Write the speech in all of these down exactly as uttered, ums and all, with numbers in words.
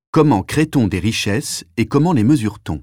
Comment crée-t-on des richesses et comment les mesure-t-on?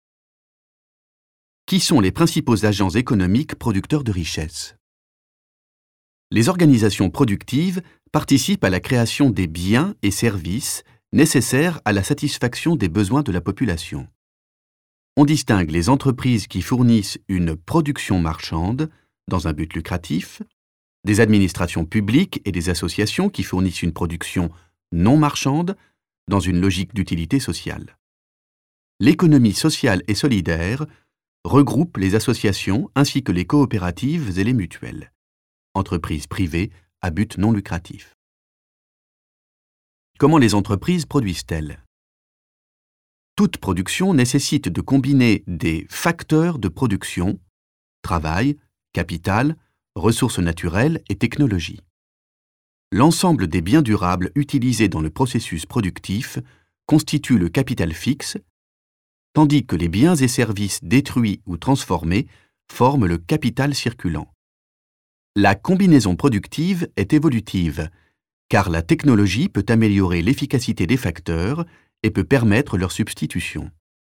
Qui sont les principaux agents économiques producteurs de richesses? Les organisations productives participent à la création des biens et services nécessaires à la satisfaction des besoins de la population. On distingue les entreprises qui fournissent une production marchande dans un but lucratif, des administrations publiques et des associations qui fournissent une production non marchande dans une logique d'utilité sociale. L'économie sociale et solidaire regroupe les associations ainsi que les coopératives et les mutuelles, entreprises privées à but non lucratif. Comment les entreprises produisent-elles? Toute production nécessite de combiner des facteurs de production, travail, capital, ressources naturelles et technologie. L'ensemble des biens durables utilisés dans le processus productif constitue le capital fixe, tandis que les biens et services détruits ou transformés forment le capital circulant. La combinaison productive est évolutive, car la technologie peut améliorer l'efficacité des facteurs et peut permettre leur substitution.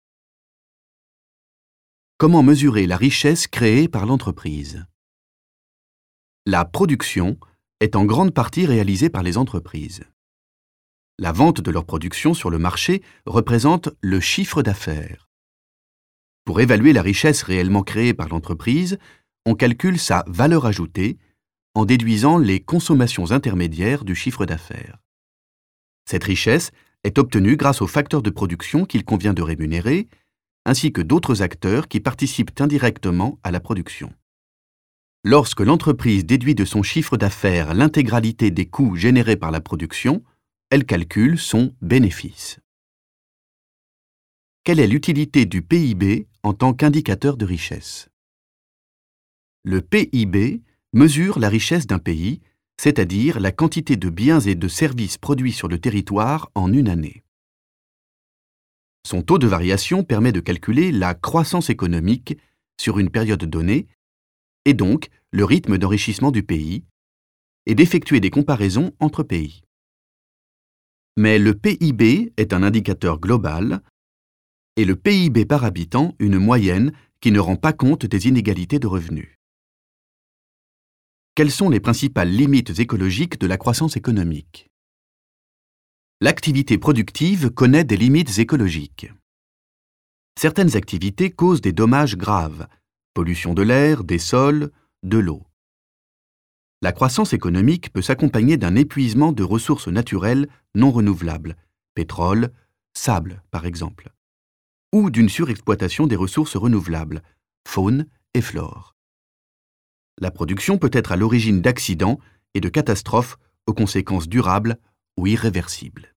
Comment mesurer la richesse créée par l'entreprise? La production est en grande partie réalisée par les entreprises. La vente de leur production sur le marché représente le chiffre d'affaires. Pour évaluer la richesse réellement créée par l'entreprise, on calcule sa valeur ajoutée en déduisant les consommations intermédiaires du chiffre d'affaires. Cette richesse est obtenue grâce aux facteurs de production qu'il convient de rémunérer, ainsi que d'autres acteurs qui participent indirectement à la production. Lorsque l'entreprise déduit de son chiffre d'affaires l'intégralité des coûts générés par la production, elle calcule son bénéfice. Quelle est l'utilité du P I B en tant qu'indicateur de richesse? Le P I B mesure la richesse d'un pays, c'est-à-dire la quantité de biens et de services produits sur le territoire en une année. Son taux de variation permet de calculer la croissance économique sur une période donnée, et donc le rythme d'enrichissement du pays, et d'effectuer des comparaisons entre pays. Mais le P I B est un indicateur global, et le P I B par habitant une moyenne qui ne rend pas compte des inégalités de revenus. Quelles sont les principales limites écologiques de la croissance économique? L'activité productive connaît des limites écologiques. Certaines activités causent des dommages graves, pollution de l'air, des sols, de l'eau. La croissance économique peut s'accompagner d'un épuisement de ressources naturelles non renouvelables, pétrole, sable par exemple, ou d'une surexploitation des ressources renouvelables, faune et flore. La production peut être à l'origine d'accidents et de catastrophes aux conséquences durables ou irréversibles.